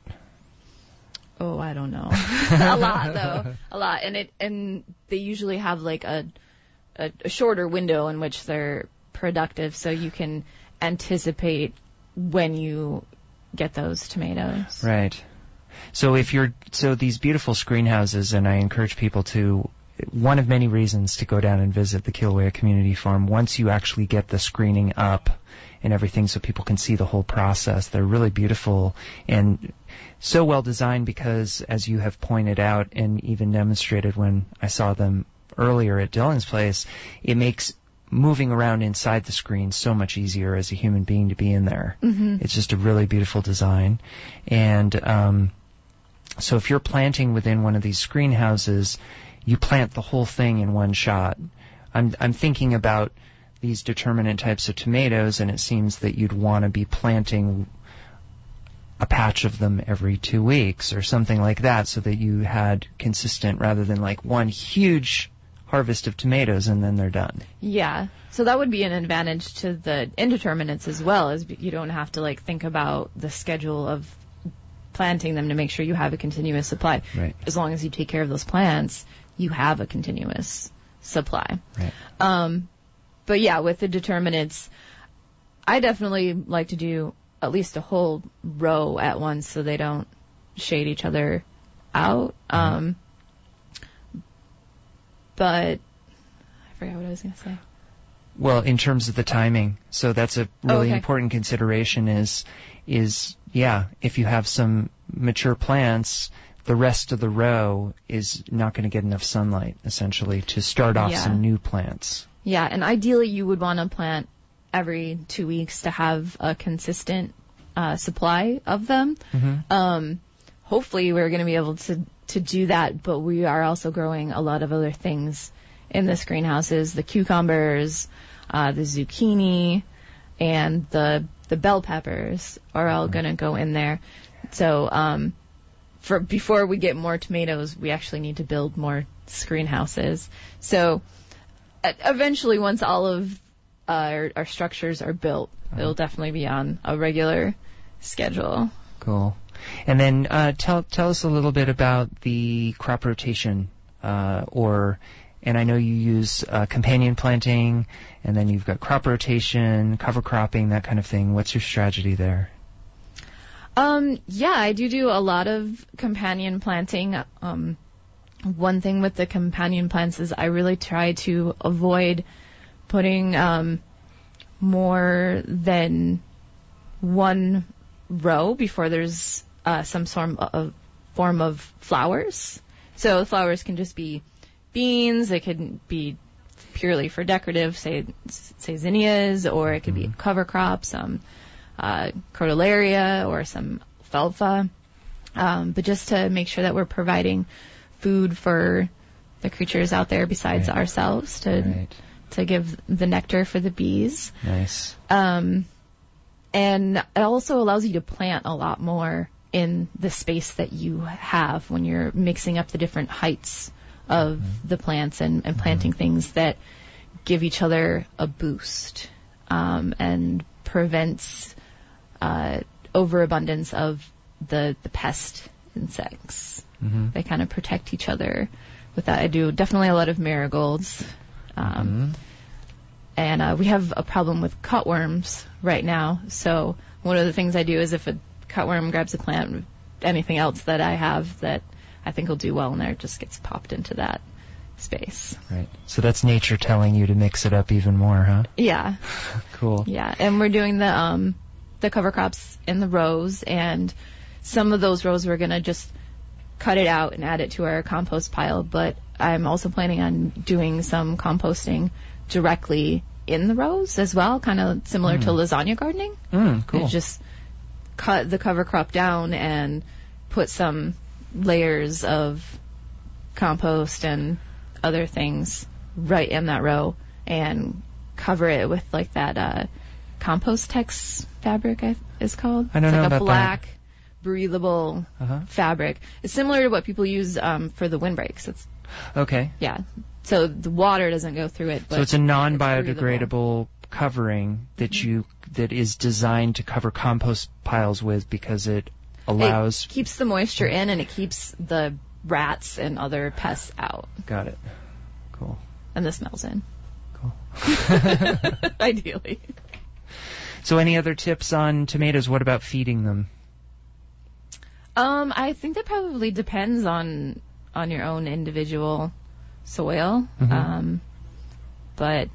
Oh, I don't know. A lot, though. A lot. And it and they usually have like a, a a shorter window in which they're productive, so you can anticipate when you get those tomatoes.
Right. So if you're, so these beautiful screen houses, and I encourage people to, one of many reasons to go down and visit the Kilauea Community Farm, once you actually get the screening up and everything so people can see the whole process, they're really beautiful and so well designed because, as you have pointed out and even demonstrated when I saw them earlier at Dylan's place, it makes moving around inside the screen so much easier as a human being to be in there.
Mm-hmm.
It's just a really beautiful design. And um, so if you're planting within one of these screen houses, you plant the whole thing in one shot. I'm I'm thinking about these determinate types of tomatoes, and it seems that you'd want to be planting a patch of them every two weeks or something like that, so that you had consistent rather than like one huge harvest of tomatoes and then they're done.
Yeah. So that would be an advantage to the indeterminates as well, as you don't have to like think about the schedule of planting them to make sure you have a continuous supply.
Right.
As long as you take care of those plants, you have a continuous supply.
Right.
Um, but yeah, with the determinants, I definitely like to do at least a whole row at once so they don't shade each other out. Mm-hmm. Um, but I forgot what I was going to say.
Well, in terms of the timing, so that's a really
oh, okay.
important consideration is, is, yeah, if you have some mature plants, the rest of the row is not going to get enough sunlight, essentially, to start off
yeah.
some new plants.
Yeah, and ideally you would want to plant every two weeks to have a consistent uh, supply of them.
Mm-hmm.
Um, hopefully we're going to be able to, to do that, but we are also growing a lot of other things in this greenhouses, the cucumbers, uh, the zucchini, and the the bell peppers are all going to go in there. So um, for before we get more tomatoes, we actually need to build more screenhouses. So uh, eventually, once all of uh, our, our structures are built, uh-huh. it'll definitely be on a regular schedule.
Cool. And then uh, tell tell us a little bit about the crop rotation, uh, or, and I know you use uh, companion planting, and then you've got crop rotation, cover cropping, that kind of thing. What's your strategy there?
Um, yeah, I do do a lot of companion planting. Um, one thing with the companion plants is I really try to avoid putting um, more than one row before there's uh, some sort of form of flowers. So flowers can just be beans. It could be purely for decorative, say say zinnias, or it could mm-hmm. be cover crops, um, uh, crotalaria or some alfalfa. Um, but just to make sure that we're providing food for the creatures out there besides
right.
ourselves to
right.
to give the nectar for the bees.
Nice.
Um, and it also allows you to plant a lot more in the space that you have when you're mixing up the different heights of mm-hmm. the plants and, and planting mm-hmm. things that give each other a boost um, and prevents uh, overabundance of the, the pest insects. Mm-hmm. They kind of protect each other with that. I do definitely a lot of marigolds. Um, mm-hmm. And uh, we have a problem with cutworms right now. So one of the things I do is if a cutworm grabs a plant, anything else that I have that I think will do well in there just gets popped into that space.
Right. So that's nature telling you to mix it up even more, huh?
Yeah.
Cool.
Yeah. And we're doing the um the cover crops in the rows, and some of those rows we're gonna just cut it out and add it to our compost pile. But I'm also planning on doing some composting directly in the rows as well, kind of similar mm. to lasagna gardening.
Mm, cool.
And just cut the cover crop down and put some layers of compost and other things right in that row and cover it with like that uh, compost tex fabric I, is called.
I don't
it's
know
like
about
a black,
that.
breathable
uh-huh.
fabric. It's similar to what people use um, for the windbreaks. It's
okay.
Yeah. So the water doesn't go through it. But
so it's a non-biodegradable covering that mm-hmm. you that is designed to cover compost piles with because it allows
it keeps the moisture in and it keeps the rats and other pests out.
Got it. Cool.
And the smells in.
Cool.
Ideally.
So any other tips on tomatoes? What about feeding them?
Um, I think that probably depends on on your own individual soil. Mm-hmm. Um, but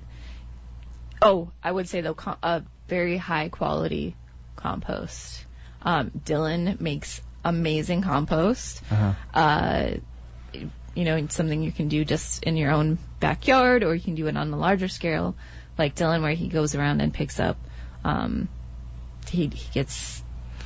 oh, I would say though, com- a very high quality compost. Um, Dylan makes amazing compost. Uh-huh. Uh, you know, it's something you can do just in your own backyard, or you can do it on a larger scale, like Dylan, where he goes around and picks up. Um, he, he gets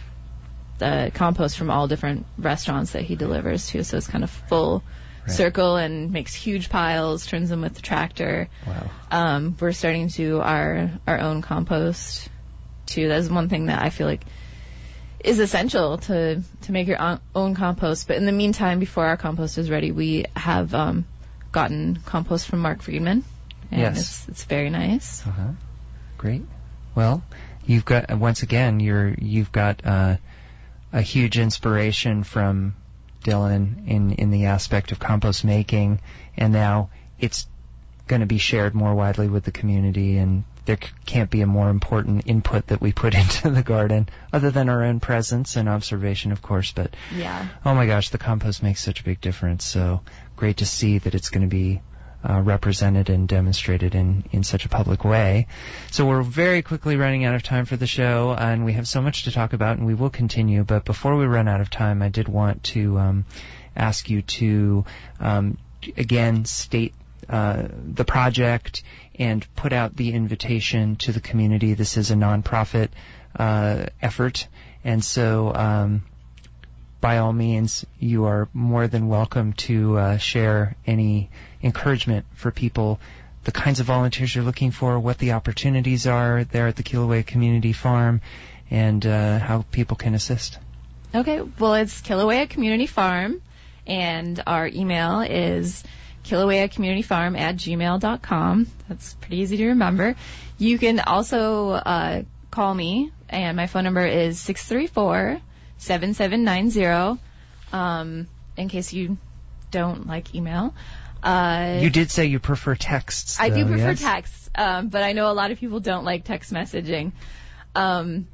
the compost from all different restaurants that he delivers to, so it's kind of full right. circle and makes huge piles, turns them with the tractor.
Wow.
Um, we're starting to do our our own compost too. That's one thing that I feel like is essential to to make your own compost. But in the meantime, before our compost is ready, we have um, gotten compost from Mark Friedman, and
yes.
it's it's very nice.
Uh-huh. Great. Well, you've got once again you're you've got uh, a huge inspiration from Dylan in in the aspect of compost making, and now it's going to be shared more widely with the community, and there c- can't be a more important input that we put into the garden, other than our own presence and observation, of course. But
yeah.
Oh my gosh, the compost makes such a big difference. So great to see that it's going to be uh, represented and demonstrated in, in such a public way. So we're very quickly running out of time for the show, and we have so much to talk about, and we will continue. But before we run out of time, I did want to um, ask you to, um, again, state uh, the project and put out the invitation to the community. This is a nonprofit uh, effort, and so um, by all means, you are more than welcome to uh, share any encouragement for people, the kinds of volunteers you're looking for, what the opportunities are there at the Kilauea Community Farm, and uh, how people can assist.
Okay, well, it's Kilauea Community Farm, and our email is Kilauea Community Farm at gmail dot com. That's pretty easy to remember. You can also uh, call me, and my phone number is six three four, seven seven nine zero, um, in case you don't like email. Uh,
you did say you prefer texts, though,
I do prefer
yes?
texts, um, but I know a lot of people don't like text messaging. Um,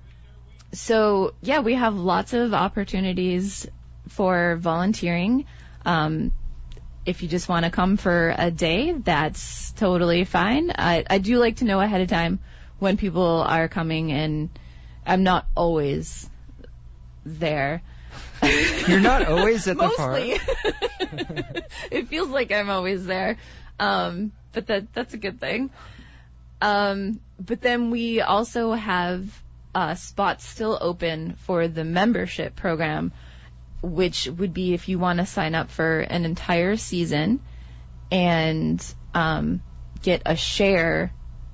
so, yeah, we have lots of opportunities for volunteering. Um, if you just want to come for a day, that's totally fine. I, I do like to know ahead of time when people are coming, and I'm not always there.
You're not always at the
Mostly.
farm.
It feels like I'm always there, um, but that that's a good thing. Um, but then we also have uh, spots still open for the membership program, which would be if you want to sign up for an entire season and um, get a share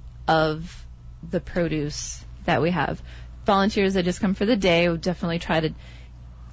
of the produce that we have. Volunteers that just come for the day would definitely try to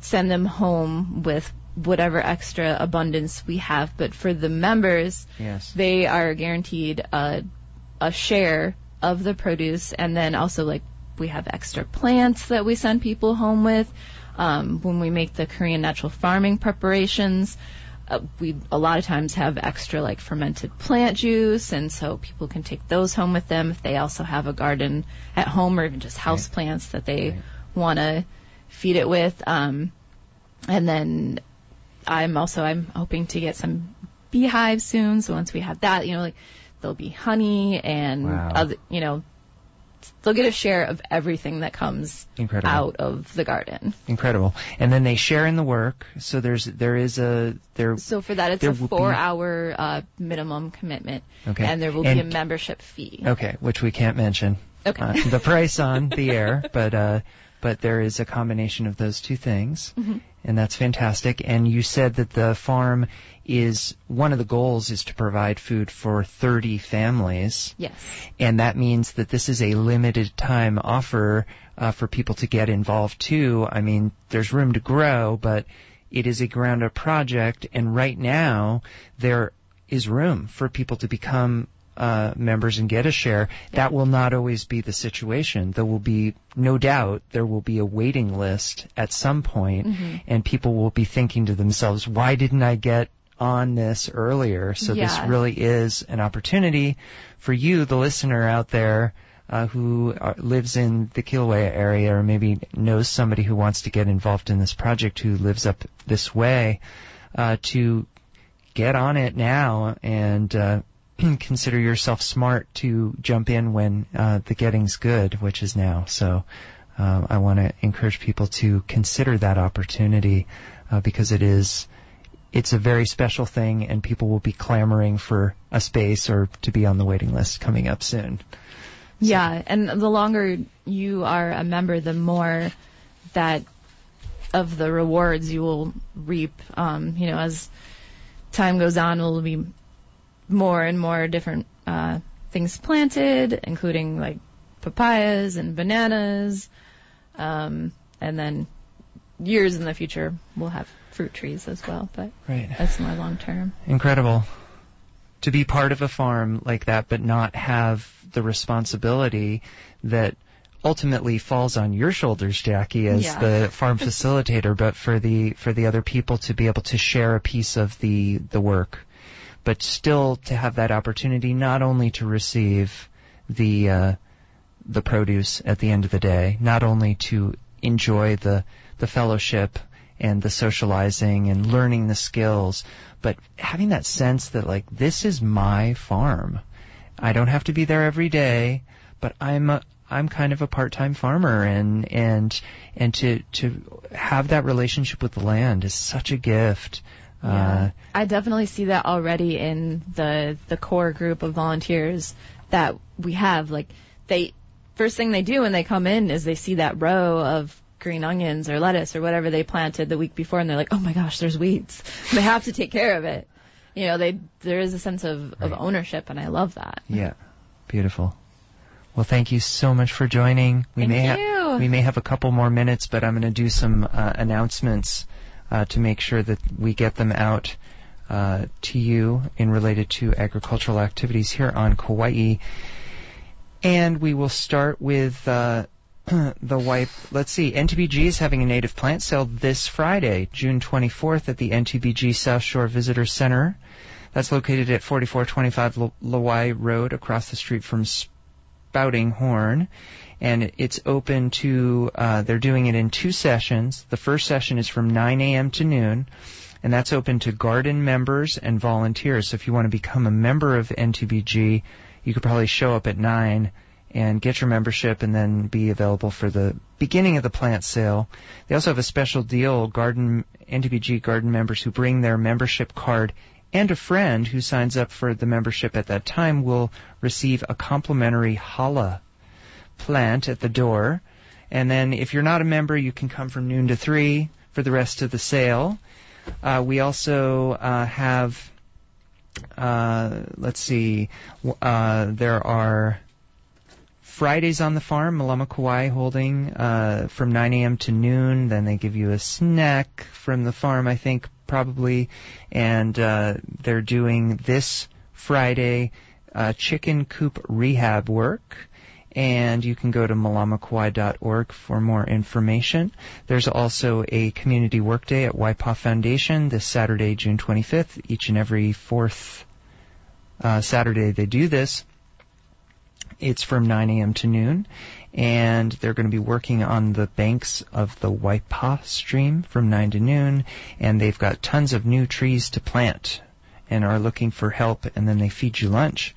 send them home with whatever extra abundance we have. But for the members,
yes,
they are guaranteed a, a share of the produce, and then also like we have extra plants that we send people home with. Um, when we make the Korean natural farming preparations, uh, we a lot of times have extra like fermented plant juice, and so people can take those home with them if they also have a garden at home or even just house right. plants that they right. want to feed it with. Um, and then I'm also I'm hoping to get some beehives soon. So once we have that, you know, like there'll be honey and
wow.
other, you know, they'll get a share of everything that comes
Incredible.
out of the garden.
Incredible. And then they share in the work. So there's there is a there.
So for that, it's a four-hour uh, minimum commitment.
Okay.
And there will
and,
be a membership fee.
Okay, which we can't mention.
Okay.
Uh, the price on the air, but uh, but there is a combination of those two things,
mm-hmm.
and that's fantastic. And you said that the farm is one of the goals is to provide food for thirty families.
Yes.
And that means that this is a limited time offer uh, for people to get involved too. I mean, there's room to grow, but it is a ground up project, and right now there is room for people to become uh members and get a share.
Yeah.
That will not always be the situation. There will be, no doubt, there will be a waiting list at some point,
mm-hmm.
and people will be thinking to themselves, why didn't I get on this earlier? So
yeah.
this really is an opportunity for you, the listener out there, uh, who are, lives in the Kilauea area, or maybe knows somebody who wants to get involved in this project who lives up this way, uh, to get on it now and uh, consider yourself smart to jump in when uh, the getting's good, which is now. So um, I want to encourage people to consider that opportunity uh, because it is it's a very special thing, and people will be clamoring for a space or to be on the waiting list coming up soon. So.
Yeah, and the longer you are a member, the more that of the rewards you will reap. Um, you know, as time goes on, will be more and more different uh, things planted, including like papayas and bananas, um, and then years in the future we'll have fruit trees as well, but
right.
that's more long term.
Incredible. To be part of a farm like that, but not have the responsibility that ultimately falls on your shoulders, Jackie, as
yeah.
the farm facilitator, but for the for the other people to be able to share a piece of the the work, but still to have that opportunity not only to receive the uh, the produce at the end of the day, not only to enjoy the the fellowship and the socializing and learning the skills, but having that sense that, like, this is my farm. I don't have to be there every day, but I'm a, I'm kind of a part-time farmer, and and and to to have that relationship with the land is such a gift.
Yeah.
Uh,
I definitely see that already in the the core group of volunteers that we have. Like, they first thing they do when they come in is they see that row of green onions or lettuce or whatever they planted the week before, and they're like, oh my gosh, there's weeds. They have to take care of it. You know, they there is a sense of,
right.
of ownership, and I love that.
Yeah, beautiful. Well, thank you so much for joining. We
thank
may
you.
have we may have a couple more minutes, but I'm going to do some uh, announcements uh, to make sure that we get them out uh, to you in related to agricultural activities here on Kauai. And we will start with uh, the wipe. Let's see. N T B G is having a native plant sale this Friday, June twenty-fourth, at the N T B G South Shore Visitor Center. That's located at forty-four twenty-five Lawai Road, across the street from Spouting Horn. And it's open to, uh, they're doing it in two sessions. The first session is from nine a.m. to noon, and that's open to garden members and volunteers. So if you want to become a member of N T B G, you could probably show up at nine and get your membership and then be available for the beginning of the plant sale. They also have a special deal. Garden N T B G garden members who bring their membership card and a friend who signs up for the membership at that time will receive a complimentary challah plant at the door. And then if you're not a member, you can come from noon to three for the rest of the sale. Uh, we also uh, have, uh, let's see, uh, there are Fridays on the farm, Malama Kauai holding uh, from nine a.m. to noon. Then they give you a snack from the farm, I think, probably. And uh, they're doing this Friday uh, chicken coop rehab work. And you can go to malama kauai dot org for more information. There's also a community workday at Waipaw Foundation this Saturday, June twenty-fifth. Each and every fourth uh, Saturday they do this. It's from nine a.m. to noon, and they're going to be working on the banks of the Waipaw stream from nine to noon, and they've got tons of new trees to plant and are looking for help, and then they feed you lunch.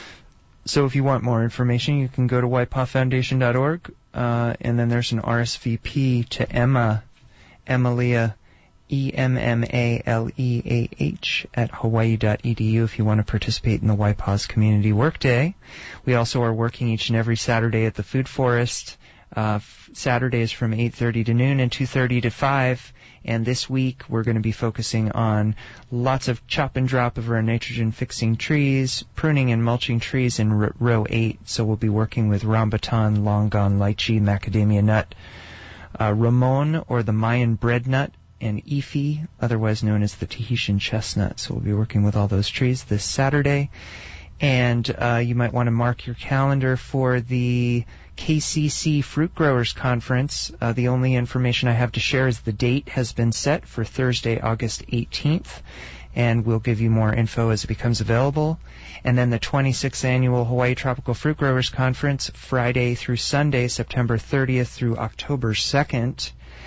So if you want more information, you can go to waipaw foundation dot org, uh, and then there's an R S V P to Emma, Emilia, E M M A L E A H, at hawaii dot e d u if you want to participate in the Waipaw's Community Workday. We also are working each and every Saturday at the Food Forest. Uh, f- Saturdays from eight thirty to noon and two thirty to five. And this week we're going to be focusing on lots of chop and drop of our nitrogen-fixing trees, pruning and mulching trees in r- row eight. So we'll be working with rambutan, longan, lychee, macadamia nut, uh, ramon, or the Mayan bread nut, and Ifi, otherwise known as the Tahitian chestnut. So we'll be working with all those trees this Saturday. And uh, you might want to mark your calendar for the K C C Fruit Growers Conference. Uh, the only information I have to share is the date has been set for Thursday, August eighteenth, and we'll give you more info as it becomes available. And then the twenty-sixth Annual Hawaii Tropical Fruit Growers Conference, Friday through Sunday, September thirtieth through October second.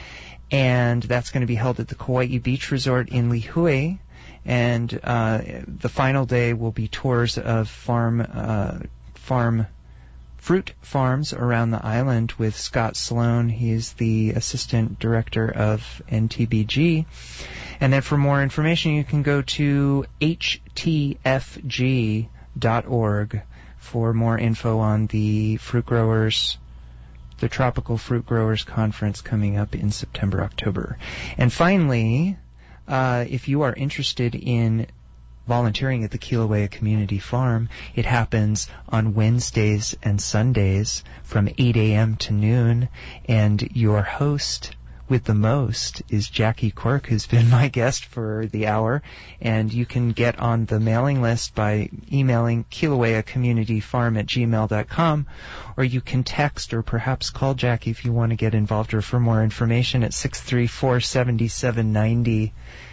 And that's going to be held at the Kauai Beach Resort in Lihue. And uh, the final day will be tours of farm uh, farm fruit farms around the island with Scott Sloan. He's the assistant director of N T B G. And then for more information, you can go to h t f g dot org for more info on the fruit growers, the Tropical Fruit Growers Conference coming up in September, October. And finally, Uh, if you are interested in volunteering at the Kilauea Community Farm, it happens on Wednesdays and Sundays from eight a.m. to noon, and your host with the most is Jackie Quirk, who's been my guest for the hour, and you can get on the mailing list by emailing kilauea community farm at gmail dot com, or you can text or perhaps call Jackie if you want to get involved or for more information at six three four, seven seven nine zero.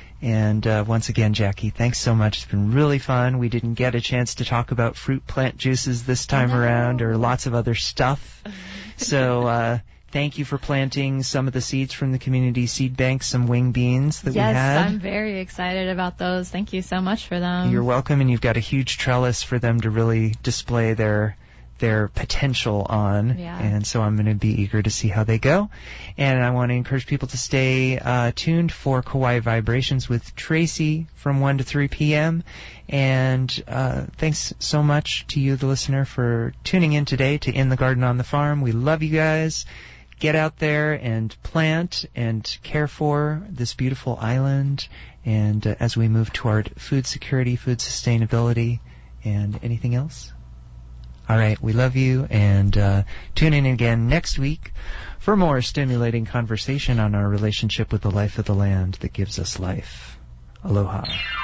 And uh, once again, Jackie, thanks so much. It's been really fun. We didn't get a chance to talk about fruit plant juices this time
no.
around, or lots of other stuff. So uh, thank you for planting some of the seeds from the community seed bank, some wing beans that
yes,
we had.
Yes, I'm very excited about those. Thank you so much for them.
You're welcome, and you've got a huge trellis for them to really display their their potential on,
yeah.
And so I'm going to be eager to see how they go. And I want to encourage people to stay uh, tuned for Kauai Vibrations with Tracy from one to three p.m. And uh, thanks so much to you, the listener, for tuning in today to In the Garden on the Farm. We love you guys. Get out there and plant and care for this beautiful island, and uh, as we move toward food security, food sustainability, and anything else? All right, we love you, and uh, tune in again next week for more stimulating conversation on our relationship with the life of the land that gives us life. Aloha.